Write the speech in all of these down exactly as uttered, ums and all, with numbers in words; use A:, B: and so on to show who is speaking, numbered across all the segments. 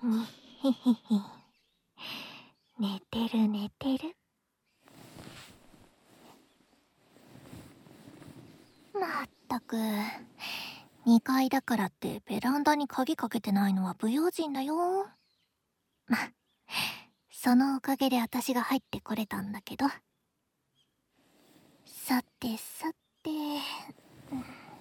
A: にひひひ。寝てる寝てる。まったく、にかいだからってベランダに鍵かけてないのは不用心だよ。ま、そのおかげで私が入ってこれたんだけど。さてさて、うん、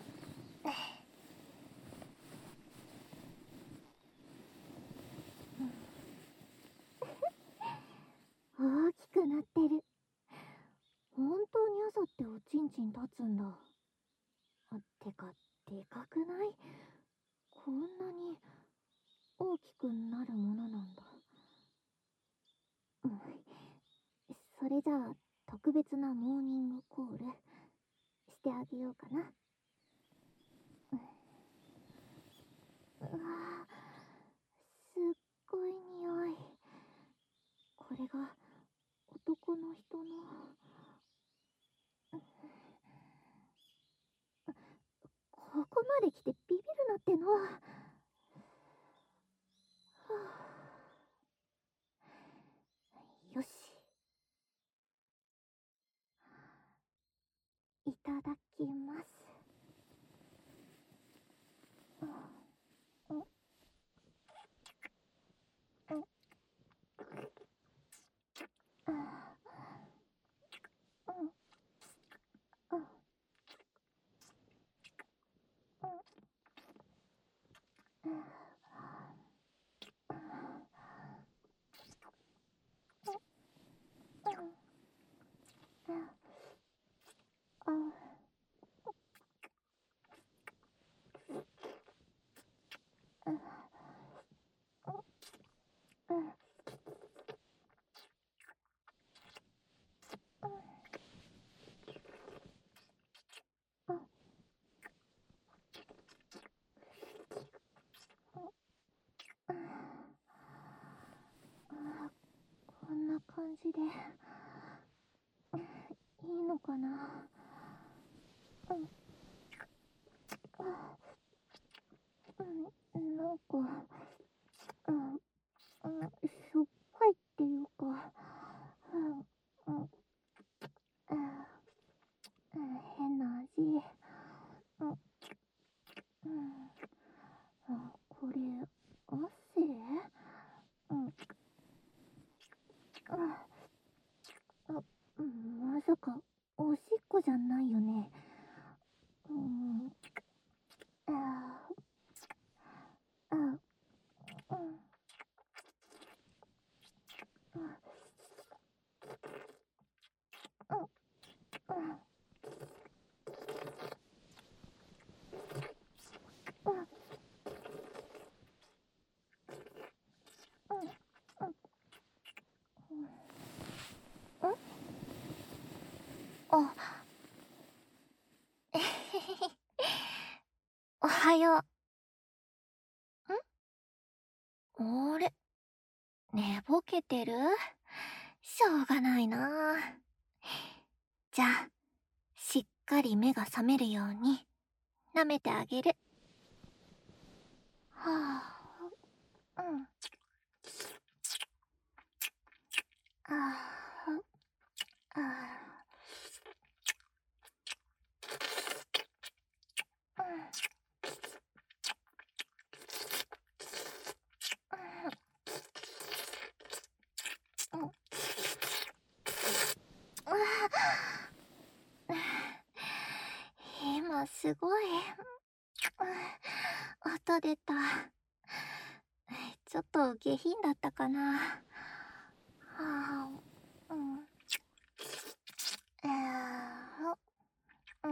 A: 大きくなってる。本当に朝っておちんちん立つんだ。あ、てか、でかくない？こんなに大きくなるものなんだ。うん。それじゃあ、特別なモーニングコールしてあげようかな。うん、うわぁ、すっごい匂い。これが男の人の、ここまで来てビビるなっての。はぁ、よし、いただきます。うん、うん、うん、うん、うん、うん。こんな感じでいいのかな。うん、うん、なんか、うん、うん、しょっぱいっていうか、うん、うん、うん、変な味。うん、うん、あ、これ、汗？うん、あ、あ、まさか、おしっこじゃないよね。うん、あ、あ、うん、うん、うん、うん、うん、あ、えへへへ。おはよう。ん？あれ？寝ぼけてる？しょうがないな。じゃあ、しっかり目が覚めるように、舐めてあげる。はあ、うん。ああ、ああ、うん、うん、うん。ああ、今すごい、うん、音出た。ちょっと下品だったかな。はあ、うん。えー、うん。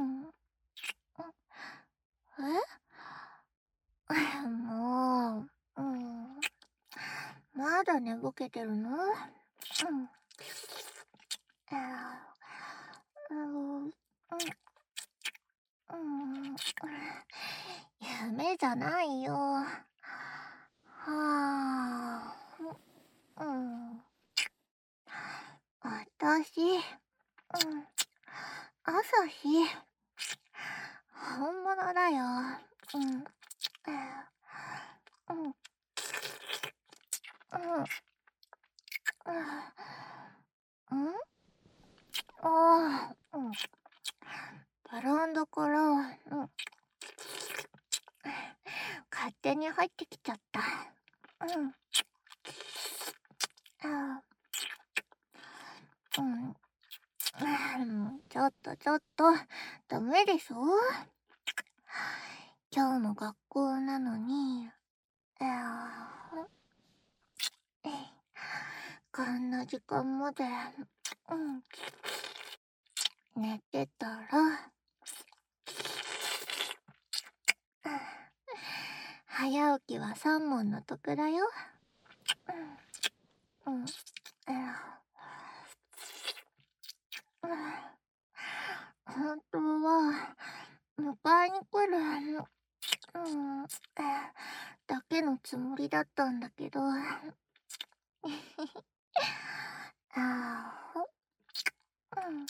A: えもう、うん。まだ寝ぼけてるの？うん。えー、うん、うん、うん。夢じゃないよ。はあ、うん。あたし、うん。朝日、本物だよ。うん。うん。 うん、んああ、うん。ベランダから、うん、勝手に入ってきちゃった。うん。あうん。うんちょっとちょっと、ダメでしょ。今日も学校なのに、あーこんな時間まで、うん、寝てたら、早起きは三問の得だよ。うん、うん、うん、本当は、迎えに来る、うん、だけのつもりだったんだけど、あー、うん、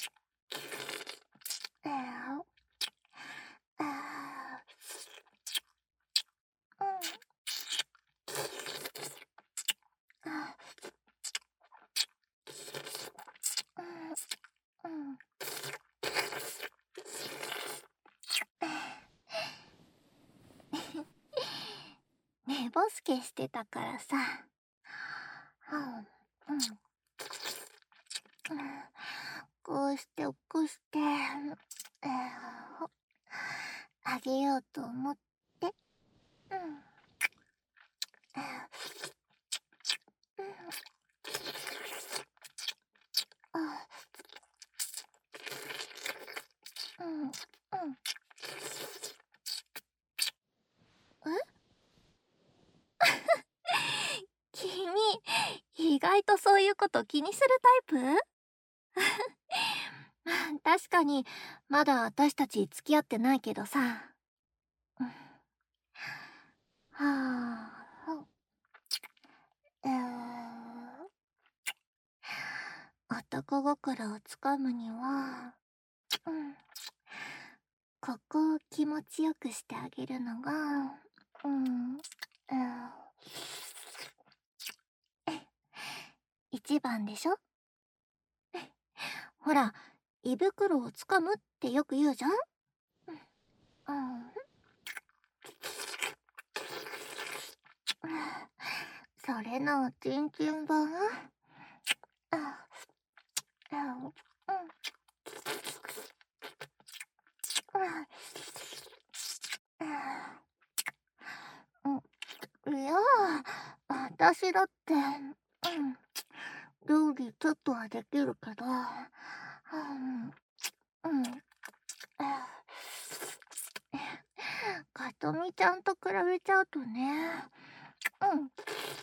A: あー、あー、うん、あー、うん、うん。寝ぼすけしてたからさ。うん、うん。こうして起こして、えーあげようと思って。うん。うん。あ、うん。うん。え君、意外とそういうこと気にするタイプ？確かに、まだ私たち付き合ってないけどさ。うんはあ、えー、男心をつかむには、うん、ここを気持ちよくしてあげるのが、うん、えー、一番でしょ。ほら、胃袋をつかむってよく言うじゃん。うん、それのチンチン版。あ、うん、うん、うん、いや、私だって、うん、料理ちょっとはできるけど、うん、うん、かとみちゃんと比べちゃうとね、うん、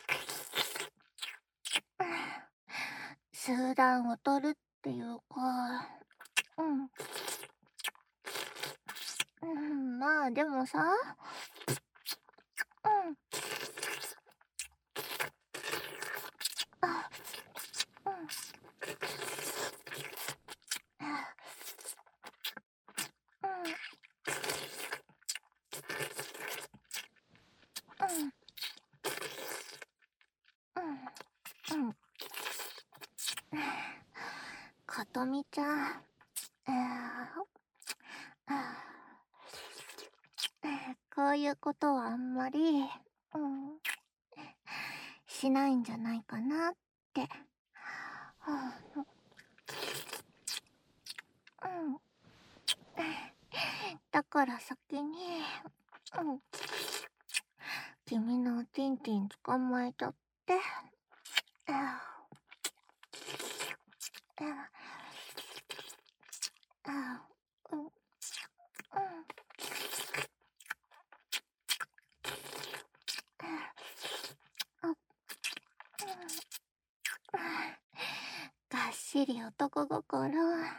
A: 集団を取るっていうか、うん、うん、まあでもさ、うん、あ、うん、うん、うん、うん、うん、かとみちゃん、えー、あこういうことはあんまり、うん、しないんじゃないかなって。はあ、うん、だから先に、うん、君のおちんちん捕まえちゃって、あああうん、うん、あ、がっしり男心、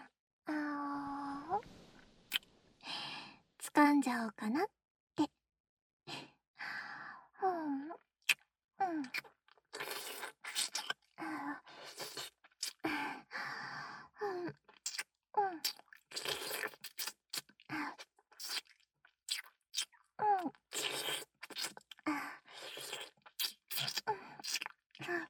A: あー、掴んじゃおうかなって。うん、うん、あー、うん、うん、あ、うん、あ、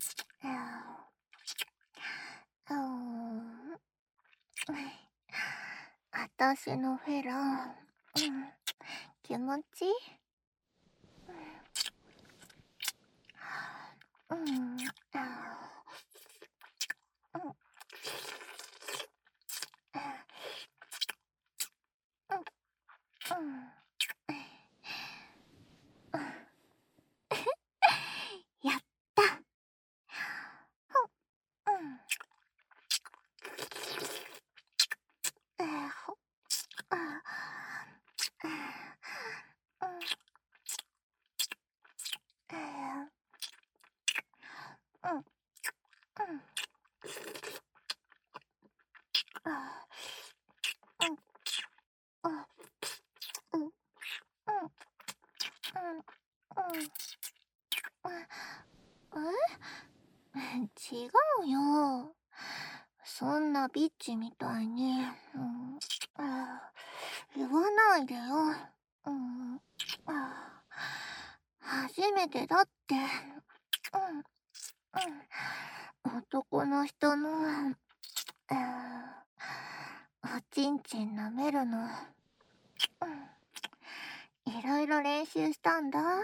A: うーん。あたしのフェラ、うん、気持ちいい？うん、あーうん、うん、うん。やった。うん。えーほ、あ、うん、えーうん、うん、あ、うん、あ、うん、うん、うん、うん。え違うよ。そんなビッチみたいに、うん、あ言わないでよ。うん、あ初めてだって。うん、うん。男の人の、うん、おちんちん舐めるの、うん、いろいろ練習したんだ。うん、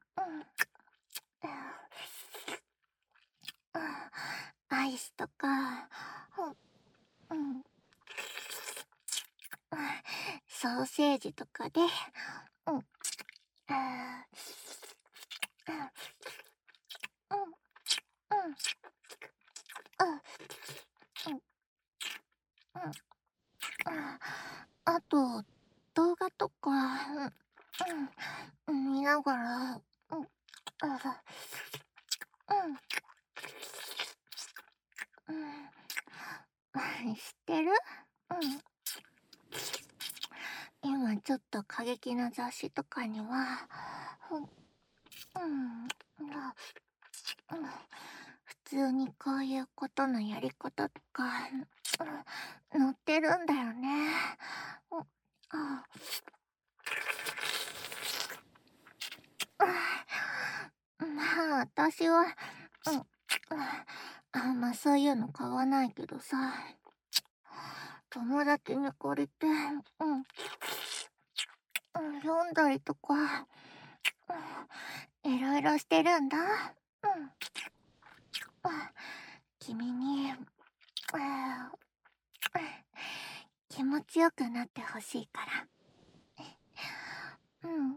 A: うん、アイスとか、うん、うん、ソーセージとかで、うん、あーうん、うん、うん、うん、うん、ああと、動画とか、うん、うん、見ながら、うん、あ、うん、うん、知ってる？うん。今ちょっと過激な雑誌とかには、うん、うん、あうん、普通にこういうことのやり方とか、うん、載ってるんだよね。うん、ああまあ、私は、うん、あんまそういうの買わないけどさ、友達に借りて、うん、うん、読んだりとか、うん、いろいろしてるんだ。うん、うん、君に、うん気持ちよくなってほしいから。うん、うん、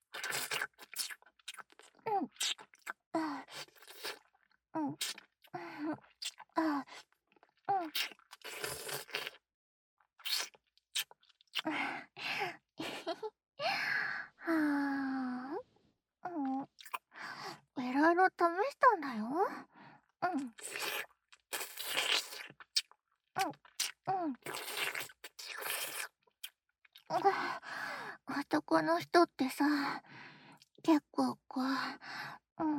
A: あ、うん、うん、あ、うん、はあ、うん、いろいろ試したんだよ。うん、うん、うん。男の人ってさ、結構こう、うん、うん、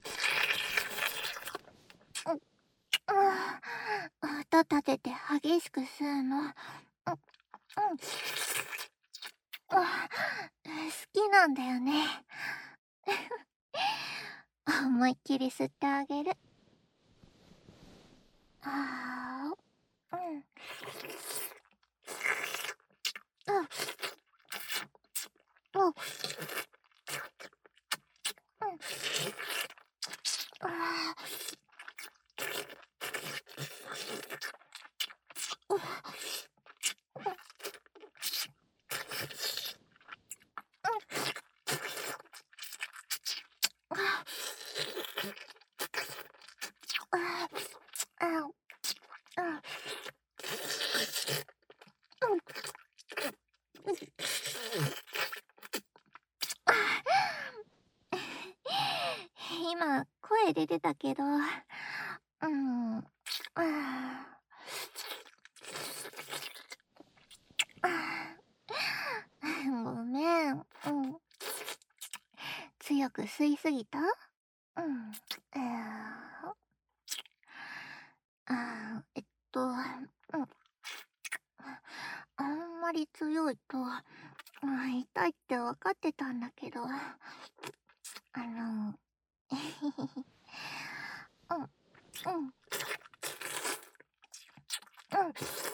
A: 音立てて激しく吸うの、うん、うん、好きなんだよね。思いっきり吸ってあげる。ああ、うん、うん、うん、うん、ああ、ああ、今、声出てたけど、うん、ああ、ごめん、うん、強く吸いすぎた？うん、えー、あーえっと、うん、あんまり強いと、うん、痛いって分かってたんだけど、あの、 うん。うん。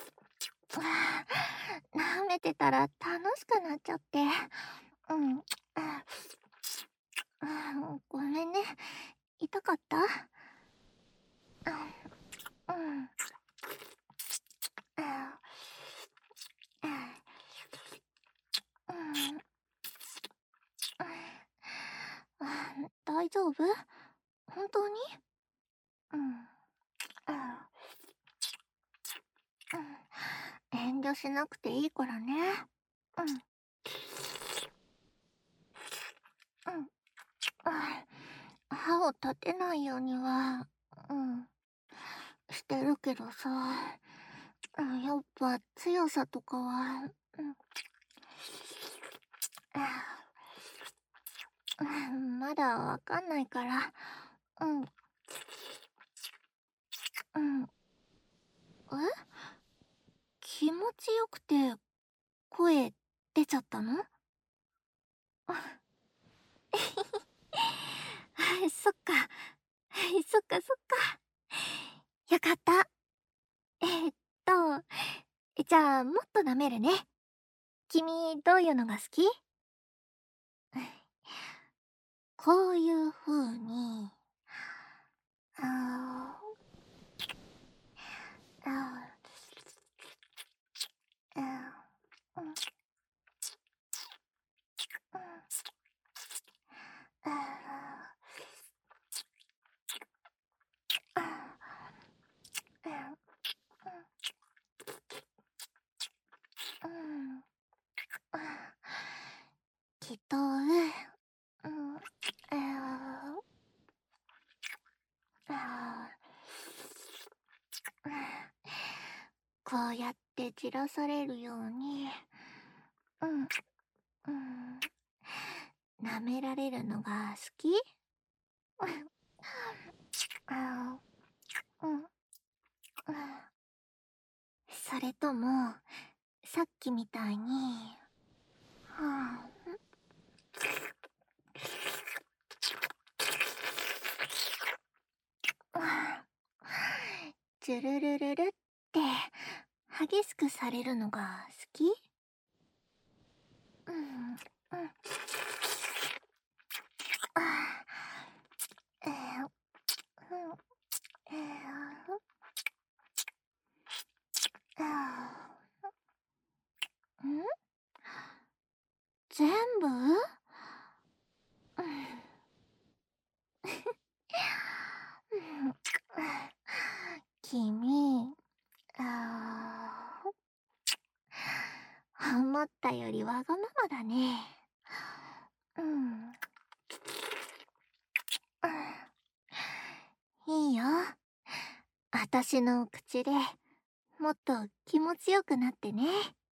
A: 舐めてたら楽しくなっちゃって。うん。あごめんね。痛かった？うん。うん。大丈夫？本当に？うん。遠慮しなくていいからね。うん。うん。歯を立てないようには、うん、してるけどさ、やっぱ強さとかは、うん、まだわかんないから、うん、うん。え？気持ちよくて声出ちゃったの？そっか、そっかそっか。よかった。えーっと、じゃあもっと舐めるね。君どういうのが好き？こういう風に、あー、あー、うん、うん、あー、うん、うん、きっと、うん、うん、あー、あー、こうやって散らされるように、うん、うん、舐められるのが好き？あー、うん、うん、それとも、さっきみたいに、はあ、ジュルルルルって激しくされるのが好き？うん、うん、あー、えー、うん、えー、あー、ん？全部？うん、君、あー、思ったよりわがままだね。うん、いいよ。あたしの口でもっと気持ちよくなってね。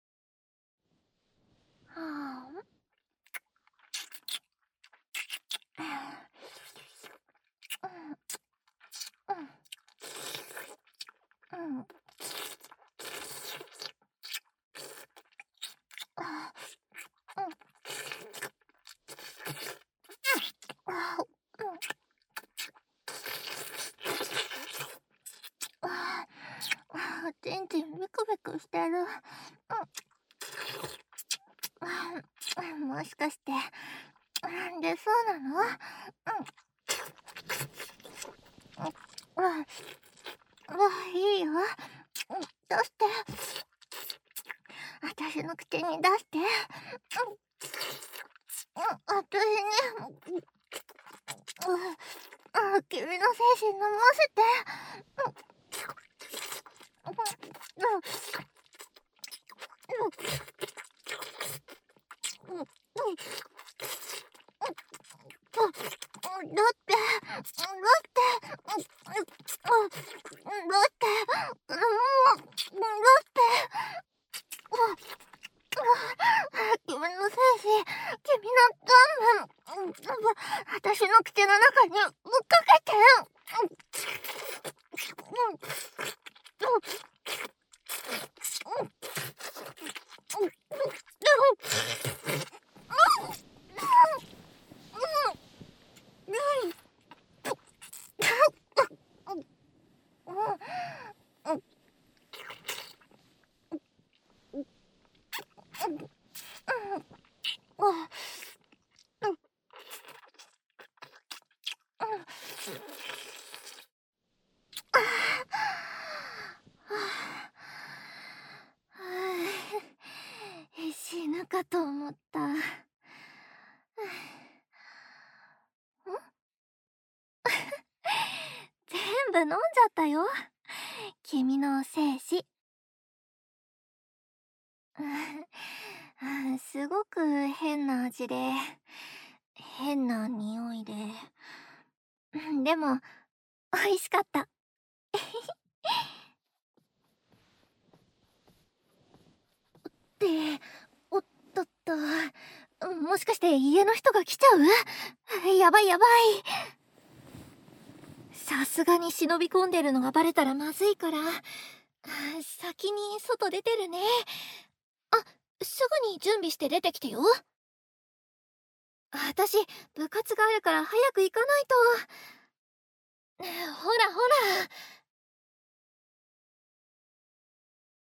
A: はあ、うん、うん、うん、あ、うん、あ、うん、あ、あ、ちんちんビクビクしてる。うん、あ、もしかして、出そうなの？うん、うん、うん、いいよ。うん、出して。私の口に出して。うん、うん、私に、うん、うん、君の精子飲ませて。うん、うん、うん、うん、うん、だって、だって、うん、うん、だって、うん、だって、うん、君の精子、君のガム、うん、私の口の中にぶっかけて。うん、うん、うん、うん、うん、 部飲んじゃったよ。君の精子。うんすごく変な味で、変な匂いで。うんでも、美味しかった。って、おっとっと。もしかして家の人が来ちゃう？やばいやばい。さすがに忍び込んでるのがバレたらまずいから、先に外出てるね。あ、すぐに準備して出てきてよ。私、部活があるから早く行かないと。ほらほら。